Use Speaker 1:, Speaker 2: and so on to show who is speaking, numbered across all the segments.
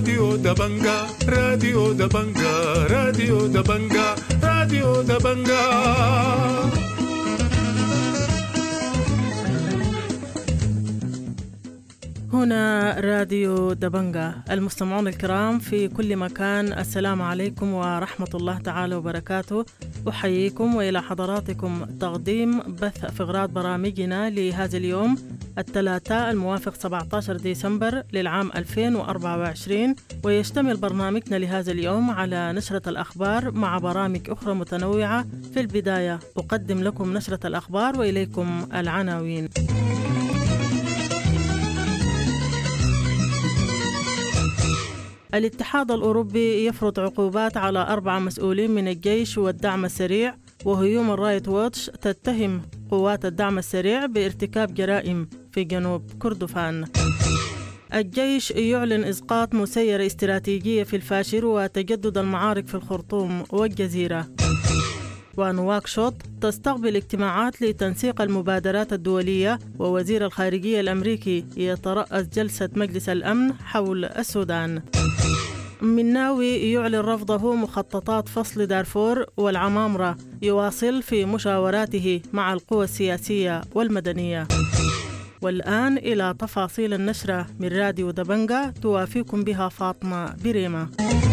Speaker 1: راديو دبنجا راديو دبنجا راديو دبنجا راديو دبنجا.
Speaker 2: هنا راديو دبنجا. المستمعون الكرام في كل مكان، السلام عليكم ورحمة الله تعالى وبركاته. أحييكم وإلى حضراتكم تقديم بث أفغراض برامجنا لهذا اليوم الثلاثاء الموافق 17 ديسمبر للعام 2024، ويشتمل برنامجنا لهذا اليوم على نشرة الأخبار مع برامج أخرى متنوعة. في البداية أقدم لكم نشرة الأخبار وإليكم العناوين. الاتحاد الأوروبي يفرض عقوبات على 4 مسؤولين من الجيش والدعم السريع، وهيومن رايت ووتش تتهم قوات الدعم السريع بارتكاب جرائم في جنوب كردفان. الجيش يعلن إسقاط مسيرة استراتيجية في الفاشر وتجدد المعارك في الخرطوم والجزيرة. ونواكشوط تستقبل اجتماعات لتنسيق المبادرات الدولية، ووزير الخارجية الأمريكي يترأس جلسة مجلس الأمن حول السودان. مناوي يعلن رفضه مخططات فصل دارفور، والعمامرة يواصل في مشاوراته مع القوى السياسية والمدنية. والآن إلى تفاصيل النشرة من راديو دبنجا، توافيكم بها فاطمة بريمة.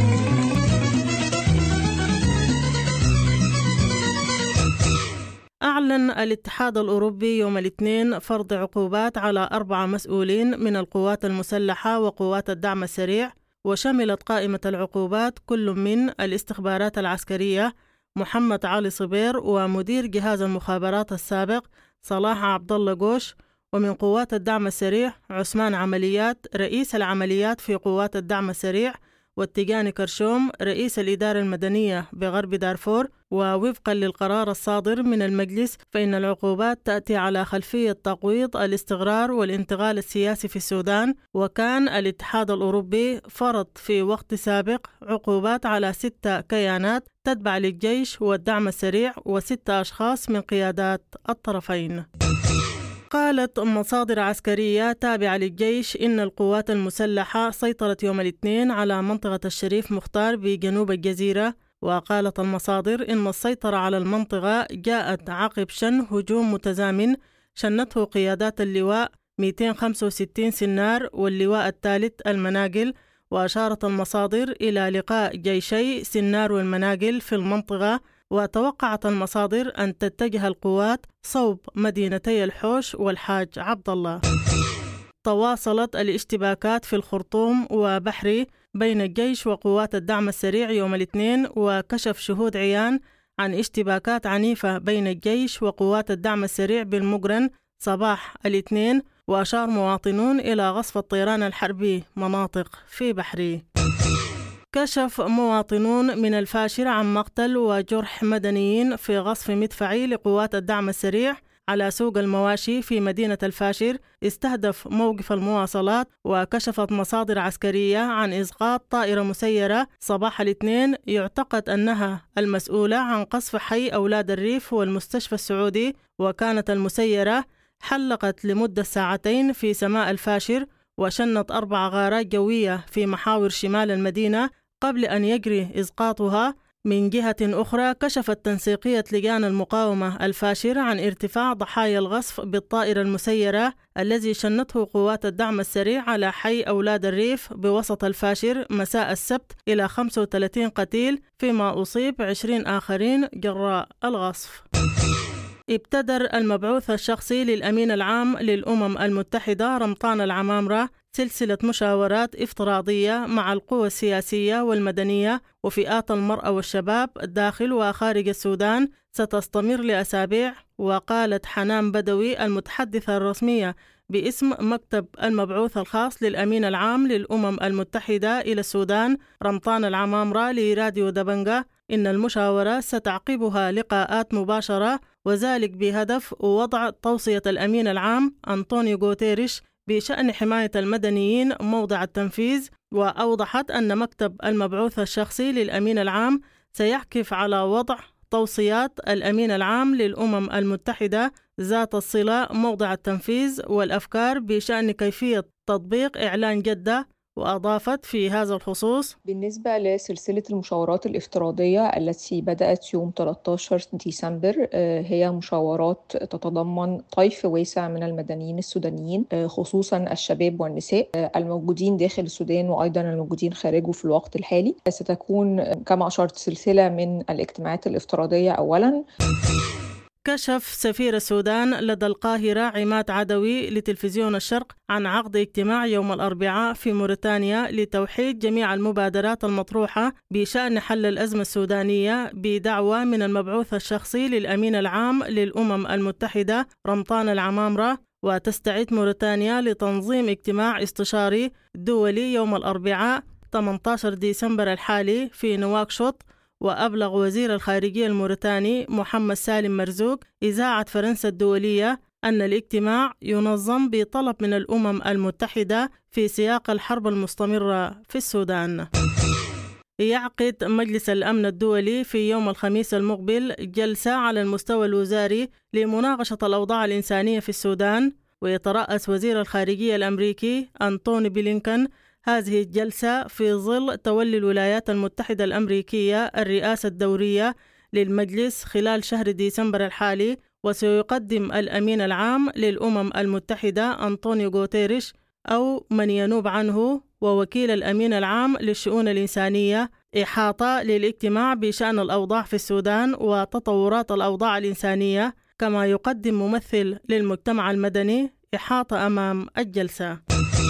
Speaker 2: أعلن الاتحاد الأوروبي يوم الاثنين فرض عقوبات على 4 مسؤولين من القوات المسلحة وقوات الدعم السريع، وشملت قائمة العقوبات كل من الاستخبارات العسكرية محمد علي صبير، ومدير جهاز المخابرات السابق صلاح عبد الله جوش، ومن قوات الدعم السريع عثمان عمليات رئيس العمليات في قوات الدعم السريع، والتجاني كرشوم رئيس الإدارة المدنية بغرب دارفور. ووفقا للقرار الصادر من المجلس، فإن العقوبات تأتي على خلفية تقويض الاستقرار والانتقال السياسي في السودان. وكان الاتحاد الأوروبي فرض في وقت سابق عقوبات على 6 كيانات تتبع للجيش والدعم السريع و6 أشخاص من قيادات الطرفين. قالت مصادر عسكرية تابعة للجيش إن القوات المسلحة سيطرت يوم الاثنين على منطقة الشريف مختار بجنوب الجزيرة. وقالت المصادر إن السيطرة على المنطقة جاءت عقب شن هجوم متزامن شنته قيادات اللواء 265 سنار واللواء الثالث المناقل. وأشارت المصادر إلى لقاء جيشي سنار والمناقل في المنطقة، وتوقعت المصادر أن تتجه القوات صوب مدينتي الحوش والحاج عبد الله. تواصلت الاشتباكات في الخرطوم وبحري بين الجيش وقوات الدعم السريع يوم الاثنين، وكشف شهود عيان عن اشتباكات عنيفة بين الجيش وقوات الدعم السريع بالمقرن صباح الاثنين. وأشار مواطنون إلى غصف الطيران الحربي مناطق في بحري. كشف مواطنون من الفاشر عن مقتل وجرح مدنيين في غصف مدفعي لقوات الدعم السريع على سوق المواشي في مدينة الفاشر استهدف موقف المواصلات. وكشفت مصادر عسكرية عن إسقاط طائرة مسيرة صباح الاثنين يعتقد أنها المسؤولة عن قصف حي أولاد الريف والمستشفى السعودي. وكانت المسيرة حلقت لمدة 2 ساعتين في سماء الفاشر، وشنت 4 غارات جوية في محاور شمال المدينة قبل أن يجري إسقاطها. من جهة أخرى، كشفت تنسيقية لجان المقاومة الفاشر عن ارتفاع ضحايا الغصف بالطائرة المسيرة الذي شنته قوات الدعم السريع على حي أولاد الريف بوسط الفاشر مساء السبت إلى 35 قتيل، فيما أصيب 20 آخرين جراء الغصف. ابتدر المبعوث الشخصي للأمين العام للأمم المتحدة رمضان العمامرة سلسلة مشاورات افتراضية مع القوى السياسية والمدنية وفئات المرأة والشباب داخل وخارج السودان ستستمر لأسابيع. وقالت حنان بدوي المتحدثة الرسمية باسم مكتب المبعوث الخاص للأمين العام للأمم المتحدة إلى السودان رمضان العمامرة لراديو دبنجا إن المشاورة ستعقبها لقاءات مباشرة، وذلك بهدف وضع توصية الأمين العام أنطونيو غوتيريش بشأن حماية المدنيين موضع التنفيذ. وأوضحت أن مكتب المبعوث الشخصي للأمين العام سيعكف على وضع توصيات الأمين العام للأمم المتحدة ذات الصلة موضع التنفيذ والأفكار بشأن كيفية تطبيق إعلان جدة وأضافت في هذا الخصوص:
Speaker 3: بالنسبة لسلسلة المشاورات الافتراضية التي بدأت يوم 13 ديسمبر، هي مشاورات تتضمن طيف واسع من المدنيين السودانيين، خصوصا الشباب والنساء الموجودين داخل السودان وأيضا الموجودين خارجه في الوقت الحالي. ستكون كما أشرت سلسلة من الاجتماعات الافتراضية. أولا،
Speaker 2: كشف سفير السودان لدى القاهرة عماد عدوي لتلفزيون الشرق عن عقد اجتماع يوم الأربعاء في موريتانيا لتوحيد جميع المبادرات المطروحة بشأن حل الأزمة السودانية بدعوة من المبعوث الشخصي للأمين العام للأمم المتحدة رمضان العمامرة. وتستعد موريتانيا لتنظيم اجتماع استشاري دولي يوم الأربعاء 18 ديسمبر الحالي في نواكشوط. وأبلغ وزير الخارجية الموريتاني محمد سالم مرزوق إذاعة فرنسا الدولية أن الاجتماع ينظم بطلب من الأمم المتحدة في سياق الحرب المستمرة في السودان. يعقد مجلس الأمن الدولي في يوم الخميس المقبل جلسة على المستوى الوزاري لمناقشة الأوضاع الإنسانية في السودان، ويترأس وزير الخارجية الأمريكي أنتوني بلينكن هذه الجلسة في ظل تولي الولايات المتحدة الأمريكية الرئاسة الدورية للمجلس خلال شهر ديسمبر الحالي. وسيقدم الأمين العام للأمم المتحدة أنطونيو غوتيريش أو من ينوب عنه ووكيل الأمين العام للشؤون الإنسانية إحاطة للاجتماع بشأن الأوضاع في السودان وتطورات الأوضاع الإنسانية، كما يقدم ممثل للمجتمع المدني إحاطة أمام الجلسة.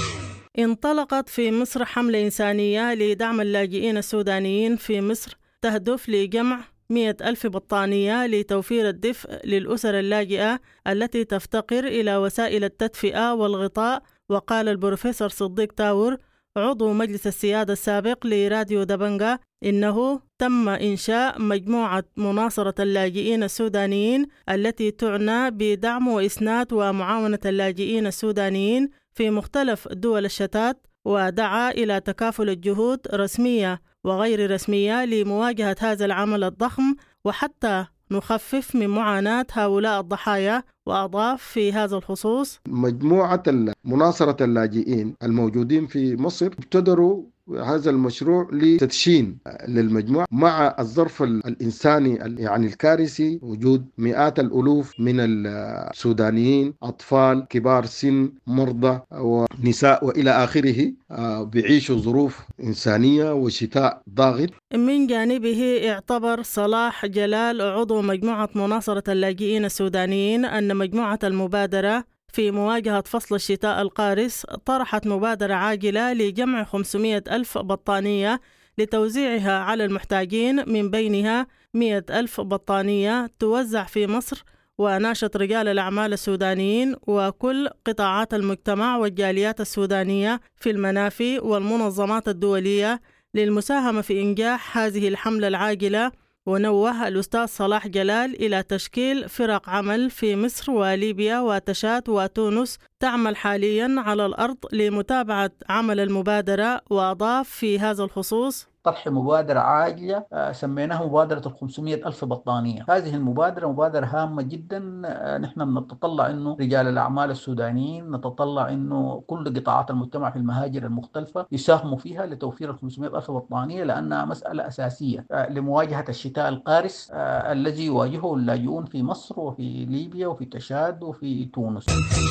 Speaker 2: انطلقت في مصر حملة إنسانية لدعم اللاجئين السودانيين في مصر تهدف لجمع 100,000 بطانية لتوفير الدفء للأسر اللاجئة التي تفتقر إلى وسائل التدفئة والغطاء. وقال البروفيسور صديق تاور عضو مجلس السيادة السابق لراديو دبنجة إنه تم إنشاء مجموعة مناصرة اللاجئين السودانيين التي تعنى بدعم وإسناد ومعاونة اللاجئين السودانيين في مختلف دول الشتات، ودعا إلى تكافل الجهود رسمية وغير رسمية لمواجهة هذا العمل الضخم وحتى نخفف من معاناة هؤلاء الضحايا. وأضاف في هذا الخصوص:
Speaker 4: مجموعة مناصرة اللاجئين الموجودين في مصر ابتدروا هذا المشروع لتدشين للمجموعة مع الظرف الإنساني يعني الكارثي، وجود مئات الألوف من السودانيين، أطفال، كبار سن، مرضى ونساء وإلى آخره، بيعيشوا ظروف إنسانية وشتاء ضاغط.
Speaker 2: من جانبه اعتبر صلاح جلال عضو مجموعة مناصرة اللاجئين السودانيين أن مجموعة المبادرة في مواجهة فصل الشتاء القارس طرحت مبادرة عاجلة لجمع 500,000 بطانية لتوزيعها على المحتاجين، من بينها 100,000 بطانية توزع في مصر. وناشط رجال الأعمال السودانيين وكل قطاعات المجتمع والجاليات السودانية في المنافي والمنظمات الدولية للمساهمة في إنجاح هذه الحملة العاجلة. ونوه الأستاذ صلاح جلال إلى تشكيل فرق عمل في مصر وليبيا وتشاد وتونس تعمل حاليا على الأرض لمتابعة عمل المبادرة. وأضاف في هذا الخصوص:
Speaker 5: طرح مبادرة عاجلة سميناها مبادرة 500,000 بطانية. هذه المبادرة مبادرة هامة جدا. نحن نتطلع أنه رجال الأعمال السودانيين، نتطلع أنه كل قطاعات المجتمع في المهاجر المختلفة يساهموا فيها لتوفير 500,000 بطانية، لأنها مسألة أساسية لمواجهة الشتاء القارس الذي يواجهه اللاجئون في مصر وفي ليبيا وفي تشاد وفي تونس.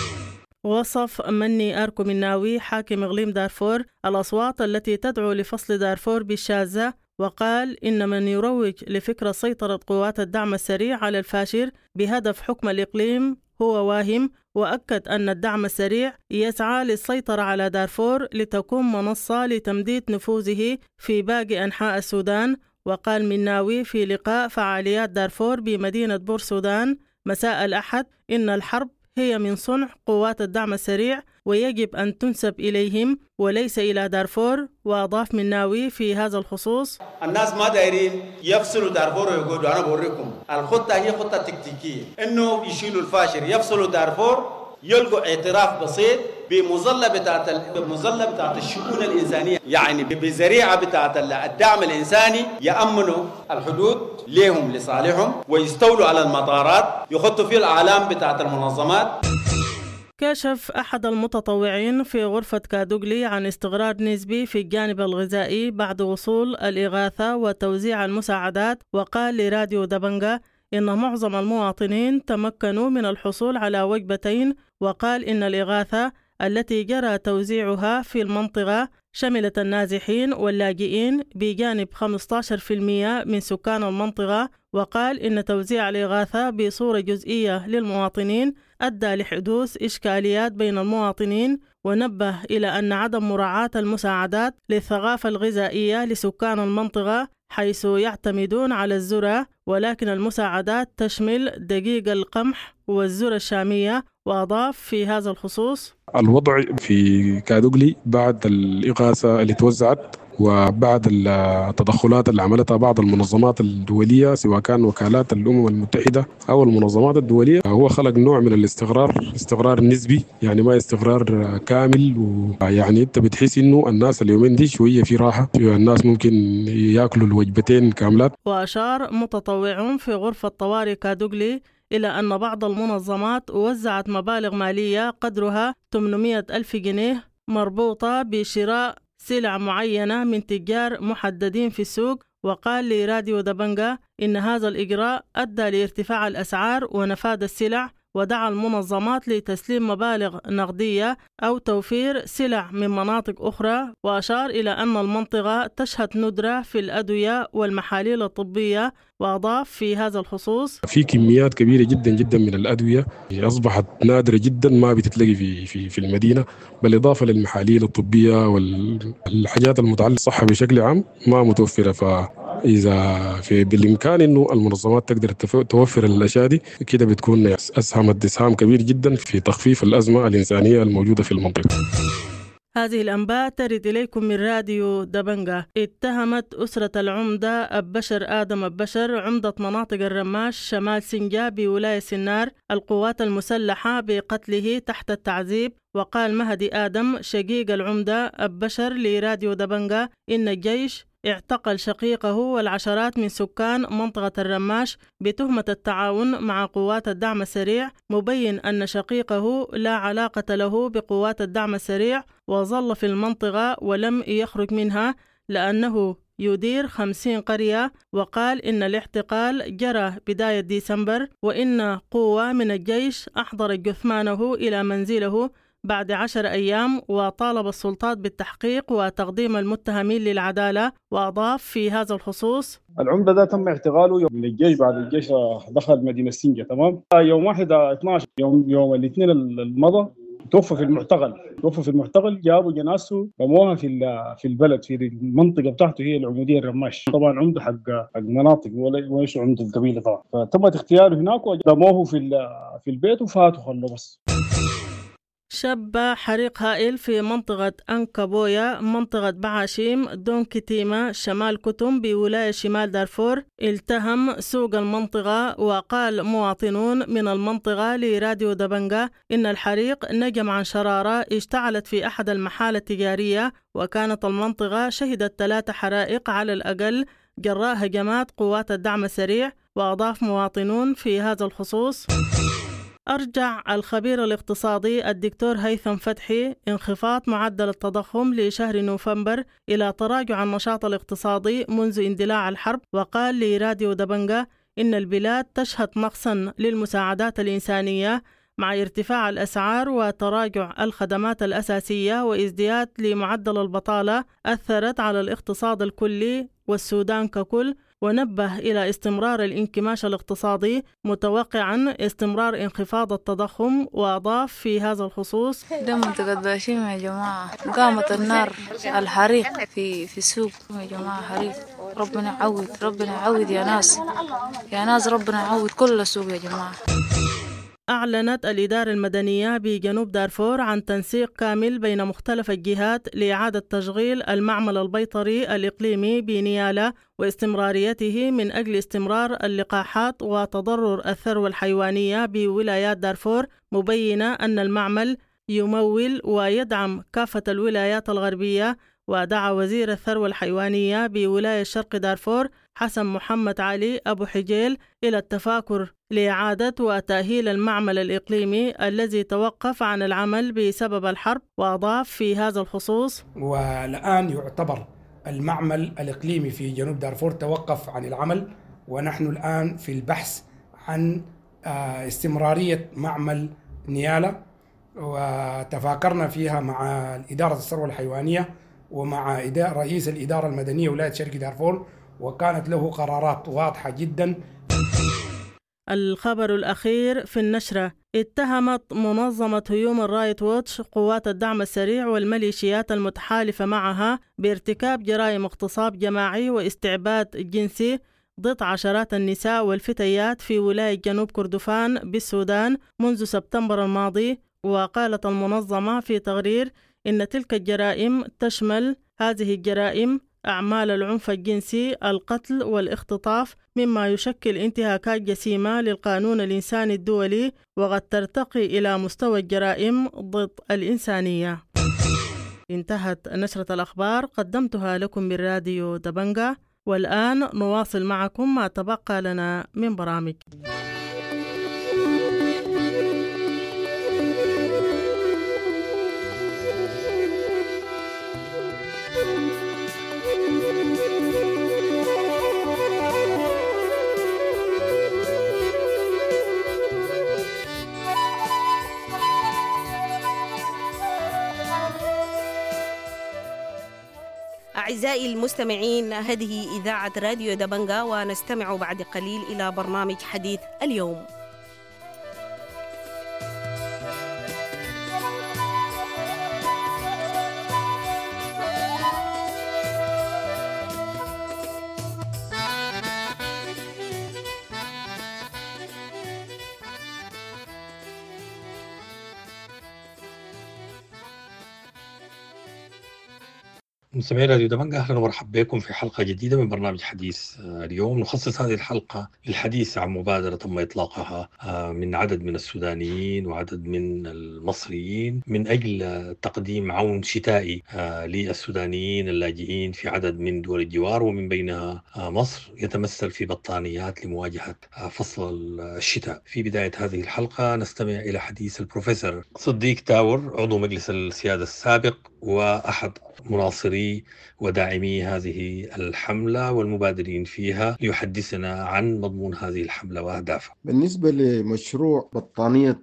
Speaker 2: وصف مني آركو مناوي حاكم إقليم دارفور الأصوات التي تدعو لفصل دارفور بالشاذة، وقال إن من يروج لفكرة سيطرة قوات الدعم السريع على الفاشر بهدف حكم الإقليم هو واهم. وأكد أن الدعم السريع يسعى للسيطرة على دارفور لتكون منصة لتمديد نفوذه في باقي أنحاء السودان. وقال مناوي في لقاء فعاليات دارفور بمدينة بور سودان مساء الأحد إن الحرب هي من صنع قوات الدعم السريع ويجب أن تنسب إليهم وليس إلى دارفور. وأضاف مناوي في هذا الخصوص:
Speaker 6: الناس ما دايرين يفصلوا دارفور ويقولوا أنا بوريكم الخطة هي خطة تكتيكية، إنه يشيلوا الفاشر، يفصلوا دارفور، يلقوا اعتراف بسيط بمظلة بتاعت الشؤون الإنسانية، يعني بذريعة بتاعت الدعم الإنساني يأمنوا الحدود لهم لصالحهم، ويستولوا على المطارات، يخطوا فيه الأعلام بتاعت المنظمات.
Speaker 2: كشف أحد المتطوعين في غرفة كادوغلي عن استقرار نسبي في الجانب الغذائي بعد وصول الإغاثة وتوزيع المساعدات، وقال لراديو دبنجة إن معظم المواطنين تمكنوا من الحصول على وجبتين، وقال إن الإغاثة التي جرى توزيعها في المنطقة شملت النازحين واللاجئين بجانب 15% من سكان المنطقة، وقال إن توزيع الإغاثة بصورة جزئية للمواطنين أدى لحدوث إشكاليات بين المواطنين، ونبه إلى أن عدم مراعاة المساعدات للثقافة الغذائية لسكان المنطقة حيث يعتمدون على الذرة، ولكن المساعدات تشمل دقيق القمح والذرة الشامية. وأضاف في هذا الخصوص:
Speaker 7: الوضع في كادوغلي بعد الإغاثة اللي توزعت وبعد التدخلات اللي عملتها بعض المنظمات الدولية سواء كان وكالات الأمم المتحدة أو المنظمات الدولية، هو خلق نوع من استقرار نسبي، يعني ما استقرار كامل. ويعني أنت بتحس إنه الناس اليومين دي شوية في راحة، الناس ممكن يأكلوا الوجبتين كاملات.
Speaker 2: وأشار متطوعون في غرفة طوارئ كادوغلي إلى أن بعض المنظمات وزعت مبالغ مالية قدرها 800,000 جنيه مربوطة بشراء سلع معينة من تجار محددين في السوق. وقال لراديو دبنجة إن هذا الإجراء أدى لارتفاع الأسعار ونفاذ السلع، ودعا المنظمات لتسليم مبالغ نقدية أو توفير سلع من مناطق أخرى. وأشار إلى أن المنطقة تشهد ندرة في الأدوية والمحاليل الطبية. وأضاف في هذا الخصوص:
Speaker 7: في كميات كبيرة جدا جدا من الأدوية أصبحت نادرة جدا، ما بتتلاقي في المدينة، بالإضافة للمحاليل الطبية والحاجات المتعلقة بالصحة بشكل عام ما متوفرة. فإذا بالإمكان إنه المنظمات تقدر توفر الأشياء دي كده بتكون أسهمت إسهام كبير جدا في تخفيف الأزمة الإنسانية الموجودة في المنطقة.
Speaker 2: هذه الأنباء ترد إليكم من راديو دبنجة. اتهمت أسرة العمدة أبشر آدم أبشر عمدة مناطق الرماش شمال سنجا بولاية سنار القوات المسلحة بقتله تحت التعذيب. وقال مهدي آدم شقيق العمدة أبشر لراديو دبنجة إن الجيش اعتقل شقيقه والعشرات من سكان منطقة الرماش بتهمة التعاون مع قوات الدعم السريع، مبين أن شقيقه لا علاقة له بقوات الدعم السريع وظل في المنطقة ولم يخرج منها لأنه يدير 50 قرية. وقال إن الاعتقال جرى بداية ديسمبر، وإن قوة من الجيش أحضرت جثمانه إلى منزله بعد 10 أيام، وطالب السلطات بالتحقيق وتقديم المتهمين للعدالة. وأضاف في هذا الخصوص:
Speaker 8: العمدة ده تم اعتقاله من الجيش بعد الجيش دخل مدينة سنجا، تمام، يوم 1/12 يوم الاثنين المضى توفى في المعتقل. جابوا جنازته رموها في البلد في المنطقة بتاعته هي العمودية الرماش. طبعا عنده حق مناطق وليس عنده القبيلة طبعا، فتم اغتياله هناك ورموه في البيت وفاتوا خلوا بس.
Speaker 2: شب حريق هائل في منطقة أنكابويا منطقة بعاشيم دون كتيمة شمال كتم بولاية شمال دارفور التهم سوق المنطقة. وقال مواطنون من المنطقة لراديو دبنجة إن الحريق نجم عن شرارة اشتعلت في أحد المحال التجارية، وكانت المنطقة شهدت 3 حرائق على الأقل جراء هجمات قوات الدعم السريع. وأضاف مواطنون في هذا الخصوص: أرجع الخبير الاقتصادي الدكتور هيثم فتحي انخفاض معدل التضخم لشهر نوفمبر إلى تراجع النشاط الاقتصادي منذ اندلاع الحرب. وقال لراديو دبنجة إن البلاد تشهد نقصا للمساعدات الإنسانية مع ارتفاع الأسعار وتراجع الخدمات الأساسية وازدياد لمعدل البطالة أثرت على الاقتصاد الكلي والسودان ككل. ونبه إلى استمرار الانكماش الاقتصادي متوقعا استمرار انخفاض التضخم. وأضاف في هذا الخصوص:
Speaker 9: ده منطقة باشيم يا جماعة، قامت النار الحريق في السوق يا جماعة، حريق. ربنا يعود يا ناس ربنا يعود كل السوق يا جماعة.
Speaker 2: أعلنت الإدارة المدنية بجنوب دارفور عن تنسيق كامل بين مختلف الجهات لإعادة تشغيل المعمل البيطري الإقليمي بنيالا واستمراريته من أجل استمرار اللقاحات وتضرر الثروة الحيوانية بولايات دارفور، مبينة أن المعمل يمول ويدعم كافة الولايات الغربية ودعا وزير الثروة الحيوانية بولاية شرق دارفور حسن محمد علي أبو حجيل إلى التفاكر لإعادة وتأهيل المعمل الإقليمي الذي توقف عن العمل بسبب الحرب. وأضاف في هذا الخصوص:
Speaker 10: والآن يعتبر المعمل الإقليمي في جنوب دارفور توقف عن العمل، ونحن الآن في البحث عن استمرارية معمل نيالا، وتفاكرنا فيها مع إدارة الثروة الحيوانية ومع رئيس الإدارة المدنية ولاية شرق دارفور، وكانت له قرارات واضحة جدا.
Speaker 2: الخبر الأخير في النشرة: اتهمت منظمة هيومن رايت ووتش قوات الدعم السريع والميليشيات المتحالفة معها بارتكاب جرائم اغتصاب جماعي واستعباد جنسي ضد عشرات النساء والفتيات في ولاية جنوب كردفان بالسودان منذ سبتمبر الماضي. وقالت المنظمة في تقرير إن تلك الجرائم تشمل هذه الجرائم أعمال العنف الجنسي، القتل والاختطاف، مما يشكل انتهاكات جسيمة للقانون الإنساني الدولي، وقد ترتقي إلى مستوى الجرائم ضد الإنسانية. انتهت نشرة الأخبار، قدمتها لكم من راديو دبنجا، والآن نواصل معكم ما تبقى لنا من برامج.
Speaker 11: أعزائي المستمعين، هذه إذاعة راديو دبنجا، ونستمع بعد قليل إلى برنامج حديث اليوم.
Speaker 12: مستمعي راديو دبنجا، أهلا ومرحبا بكم في حلقة جديدة من برنامج حديث اليوم. نخصص هذه الحلقة للحديث عن مبادرة تم إطلاقها من عدد من السودانيين وعدد من المصريين من أجل تقديم عون شتائي للسودانيين اللاجئين في عدد من دول الجوار، ومن بينها مصر، يتمثل في بطانيات لمواجهة فصل الشتاء. في بداية هذه الحلقة نستمع إلى حديث البروفيسور صديق تاور، عضو مجلس السيادة السابق وأحد مناصري وداعمي هذه الحملة والمبادرين فيها، ليحدثنا عن مضمون هذه الحملة وأهدافها.
Speaker 4: بالنسبة لمشروع بطانية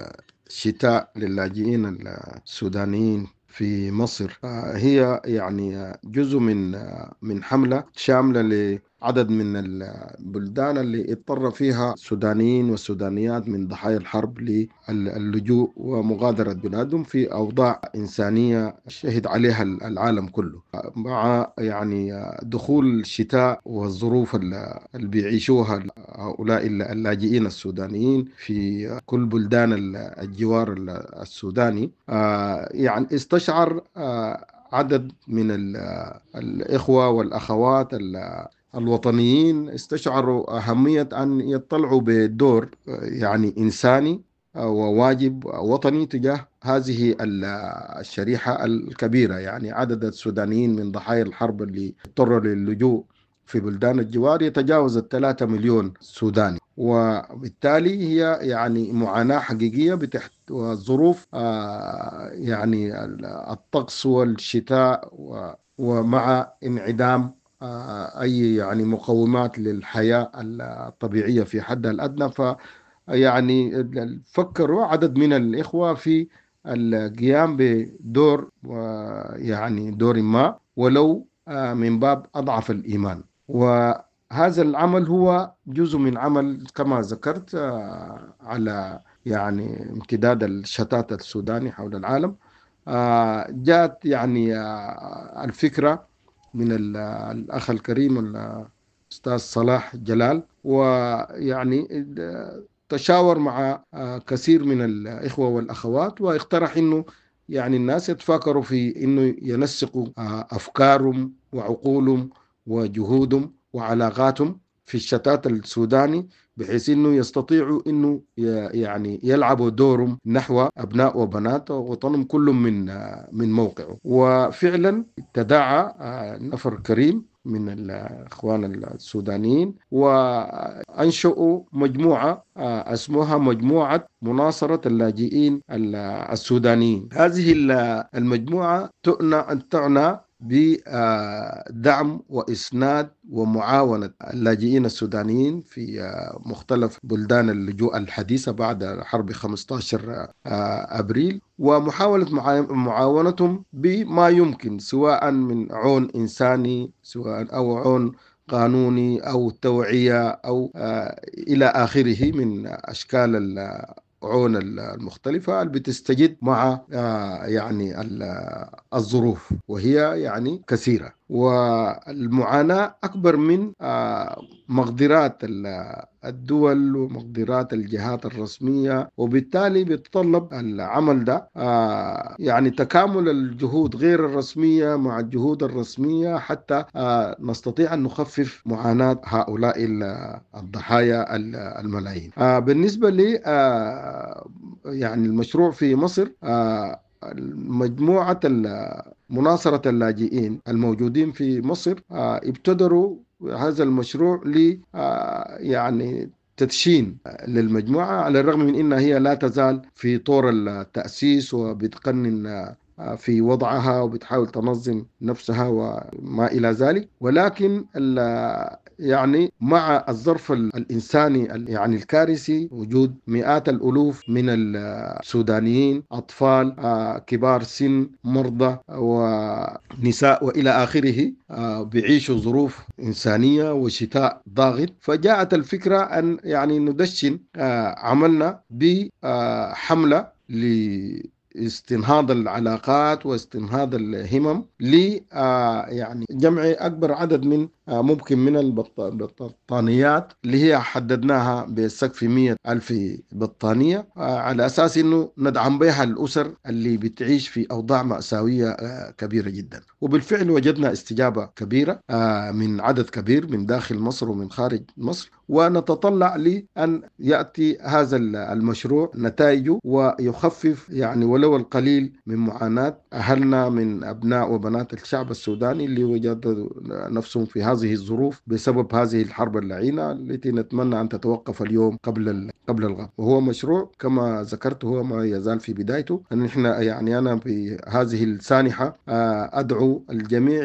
Speaker 4: الشتاء للاجئين السودانيين في مصر، هي يعني جزء من حملة شاملة لعدد من البلدان اللي اضطر فيها السودانيين والسودانيات من ضحايا الحرب للجوء ومغادرة بلادهم في أوضاع إنسانية شهد عليها العالم كله، مع يعني دخول الشتاء والظروف اللي بيعيشوها هؤلاء اللاجئين السودانيين في كل بلدان الجوار السوداني. يعني استشعر عدد من الإخوة والأخوات الوطنيين استشعروا أهمية أن يطلعوا بدور يعني إنساني وواجب وطني تجاه هذه الشريحة الكبيرة، يعني عدد السودانيين من ضحايا الحرب اللي اضطروا للجوء في بلدان الجوار يتجاوز 3 مليون سوداني، وبالتالي هي يعني معاناة حقيقية وظروف يعني الطقس والشتاء ومع انعدام أي يعني مقومات للحياة الطبيعية في حدها الأدنى. يعني فكروا عدد من الإخوة في القيام بدور يعني دور ما ولو من باب أضعف الإيمان، وهذا العمل هو جزء من عمل كما ذكرت على يعني امتداد الشتات السوداني حول العالم. جاءت يعني الفكرة من الأخ الكريم الأستاذ صلاح جلال، ويعني تشاور مع كثير من الإخوة والأخوات واقترح إنه يعني الناس يتفاكروا في إنه ينسقوا أفكارهم وعقولهم وجهودهم وعلاقاتهم في الشتات السوداني بحيث أنه يستطيعوا أنه يعني يلعبوا دورهم نحو أبناء وبنات وطنهم كل من موقعه. وفعلا تداعى نفر كريم من الإخوان السودانيين وأنشأوا مجموعة اسمها مجموعة مناصرة اللاجئين السودانيين. هذه المجموعة تعنى بدعم وإسناد ومعاونة اللاجئين السودانيين في مختلف بلدان اللجوء الحديثة بعد حرب 15 أبريل، ومحاولة معاونتهم بما يمكن سواء من عون إنساني سواء أو عون قانوني أو توعية أو إلى آخره من أشكال العون المختلفة اللي بتستجد مع يعني الظروف، وهي يعني كثيرة. والمعاناة أكبر من مقدرات الدول ومقدرات الجهات الرسمية، وبالتالي بيتطلب العمل ده يعني تكامل الجهود غير الرسمية مع الجهود الرسمية حتى نستطيع أن نخفف معاناة هؤلاء الضحايا الملايين. بالنسبة لي يعني المشروع في مصر، مجموعة مناصرة اللاجئين الموجودين في مصر ابتدروا هذا المشروع ل يعني تدشين للمجموعة، على الرغم من أنها هي لا تزال في طور التأسيس وبتقنن في وضعها وبتحاول تنظم نفسها وما إلى ذلك، ولكن يعني مع الظرف الإنساني يعني الكارثي، وجود مئات الألوف من السودانيين أطفال كبار سن مرضى ونساء وإلى آخره بيعيشوا ظروف إنسانية وشتاء ضاغط، فجاءت الفكرة أن يعني ندشن عملنا بحملة لاستنهاض العلاقات واستنهاض الهمم يعني جمع أكبر عدد من ممكن من البطانيات اللي هي حددناها بسقف 100,000 بطانية، على أساس أنه ندعم بها الأسر اللي بتعيش في أوضاع مأساوية كبيرة جدا. وبالفعل وجدنا استجابة كبيرة من عدد كبير من داخل مصر ومن خارج مصر، ونتطلع لأن يأتي هذا المشروع نتائجه ويخفف يعني ولو القليل من معاناة أهلنا من أبناء وبنات الشعب السوداني اللي وجدوا نفسهم في هذه الظروف بسبب هذه الحرب اللعينة التي نتمنى أن تتوقف اليوم قبل الغد. وهو مشروع كما ذكرت هو ما يزال في بدايته، أن إحنا يعني أنا في هذه السانحة أدعو الجميع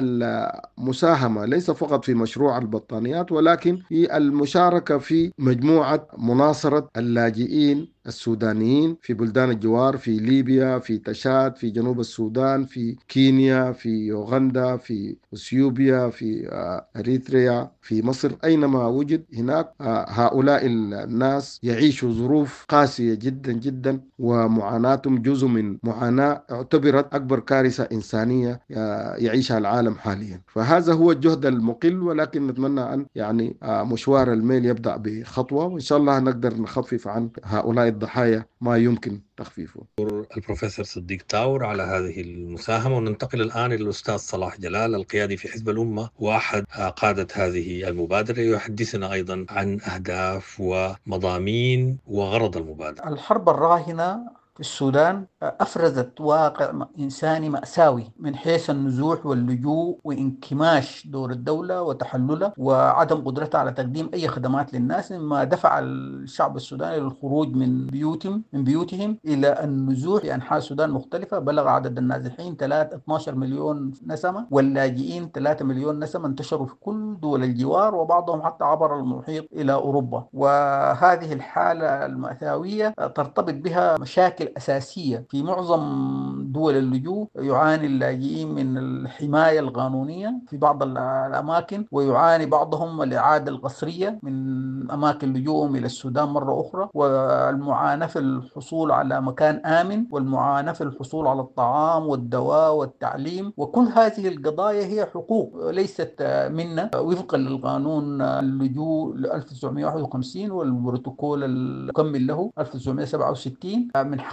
Speaker 4: للمساهمة ليس فقط في مشروع البطانيات، ولكن في المشاركة في مجموعة مناصرة اللاجئين السودانيين في بلدان الجوار، في ليبيا، في تشاد، في جنوب السودان، في كينيا، في يوغندا، في اثيوبيا، في اريتريا، في مصر، اينما وجد هناك هؤلاء الناس يعيشوا ظروف قاسية جدا جدا، ومعاناتهم جزء من معاناة اعتبرت اكبر كارثة انسانية يعيشها العالم حاليا. فهذا هو الجهد المقل، ولكن نتمنى ان يعني مشوار الميل يبدأ بخطوة، وان شاء الله نقدر نخفف عن هؤلاء الضحايا ما يمكن تخفيفه.
Speaker 12: البروفيسور صديق تاور على هذه المساهمة. وننتقل الآن إلى الأستاذ صلاح جلال القيادي في حزب الأمة وأحد قادة هذه المبادرة، يحدثنا أيضا عن أهداف ومضامين وغرض المبادرة.
Speaker 5: الحرب الراهنة في السودان أفرزت واقع إنساني مأساوي من حيث النزوح واللجوء وانكماش دور الدولة وتحللها وعدم قدرتها على تقديم أي خدمات للناس، مما دفع الشعب السوداني للخروج من بيوتهم إلى النزوح في أنحاء السودان مختلفة. بلغ عدد النازحين 12 مليون نسمة، واللاجئين 3 مليون نسمة، انتشروا في كل دول الجوار وبعضهم حتى عبر المحيط إلى أوروبا. وهذه الحالة المأساوية ترتبط بها مشاكل أساسية في معظم دول اللجوء. يعاني اللاجئين من الحماية القانونية في بعض الأماكن، ويعاني بعضهم الإعادة القسرية من أماكن لجوءهم إلى السودان مرة أخرى، والمعاناة في الحصول على مكان آمن، والمعاناة في الحصول على الطعام والدواء والتعليم. وكل هذه القضايا هي حقوق ليست منا وفقا للقانون اللجوء 1951 والبروتوكول المكمل له 1967. من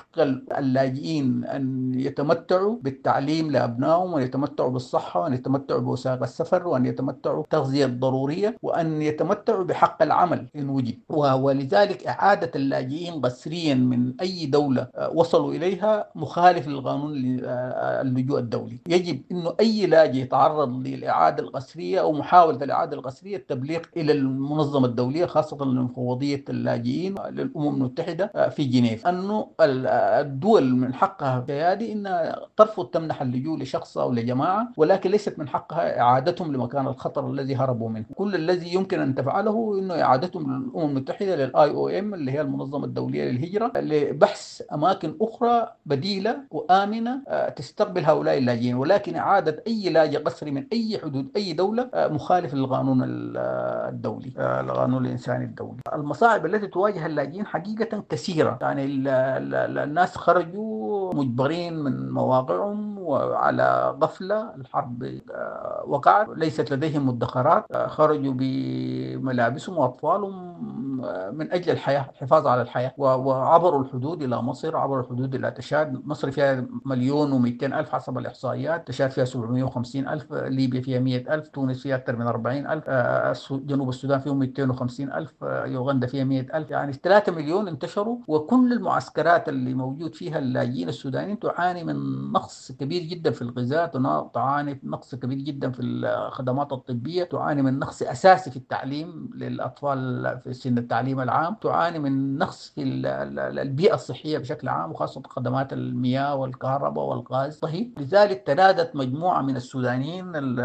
Speaker 5: حق اللاجئين أن يتمتعوا بالتعليم لأبنائهم، وأن يتمتعوا بالصحة، وأن يتمتعوا بوسائل السفر، وأن يتمتعوا بالتغذية الضرورية، وأن يتمتعوا بحق العمل إن وجد. ولذلك إعادة اللاجئين قسريا من أي دولة وصلوا إليها مخالف للقانون اللجوء الدولي. يجب أنه أي لاجئ يتعرض للإعادة القسرية أو محاولة الإعادة القسرية التبليغ إلى المنظمة الدولية، خاصة لمفوضية اللاجئين للأمم المتحدة في جنيف، أنه الدول من حقها كيادي أن ترفض تمنح اللجوء لشخص أو لجماعة، ولكن ليست من حقها إعادتهم لمكان الخطر الذي هربوا منه. كل الذي يمكن أن تفعله أنه إعادتهم للأمم المتحدة للIOM اللي هي المنظمة الدولية للهجرة لبحث أماكن أخرى بديلة وآمنة تستقبل هؤلاء اللاجئين. ولكن إعادة أي لاجئ قسري من أي حدود أي دولة مخالف للقانون الدولي، القانون الإنساني الدولي. المصاعب التي تواجه اللاجئين حقيقة كثيرة. يعني الناس خرجوا مجبرين من مواقعهم وعلى غفلة، الحرب وقعت، ليست لديهم مدخرات، خرجوا بملابسهم وأطفالهم من أجل الحياة، الحفاظ على الحياة، وعبروا الحدود إلى مصر، عبروا الحدود إلى تشاد. مصر فيها 1,200,000 حسب الإحصائيات، تشاد فيها 750,000، ليبيا فيها 100,000، تونس فيها أكثر من 40,000، جنوب السودان فيهم 250,000، يوغندا فيها 100,000. يعني 3 مليون انتشروا. وكل المعسكرات اللي موجود فيها اللاجئين السودانيين تعاني من نقص كبير جدا في الغذاء، تعاني من نقص كبير جدا في الخدمات الطبية، تعاني من نقص أساسي في التعليم للأطفال في سن التعليم العام، تعاني من نقص في البيئة الصحية بشكل عام، وخاصة خدمات المياه والكهرباء والغاز. طيب، لذلك تنادت مجموعة من السودانيين،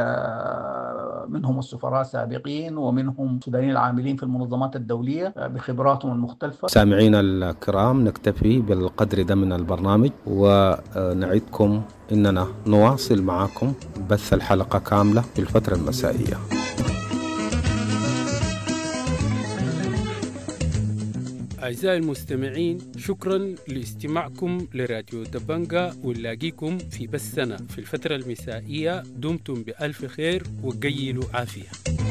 Speaker 5: منهم السفراء السابقين ومنهم السودانيين العاملين في المنظمات الدولية بخبراتهم المختلفة.
Speaker 13: سامعينا الكرام، نكتفي بالقدر ده من البرنامج، ونعدكم إننا نواصل معكم بث الحلقة كاملة في الفترة المسائية.
Speaker 14: أعزائي المستمعين، شكرا لاستماعكم لراديو دبنجا، ونلاقيكم في بثنا في الفترة المسائية. دمتم بألف خير وقيلوا عافية.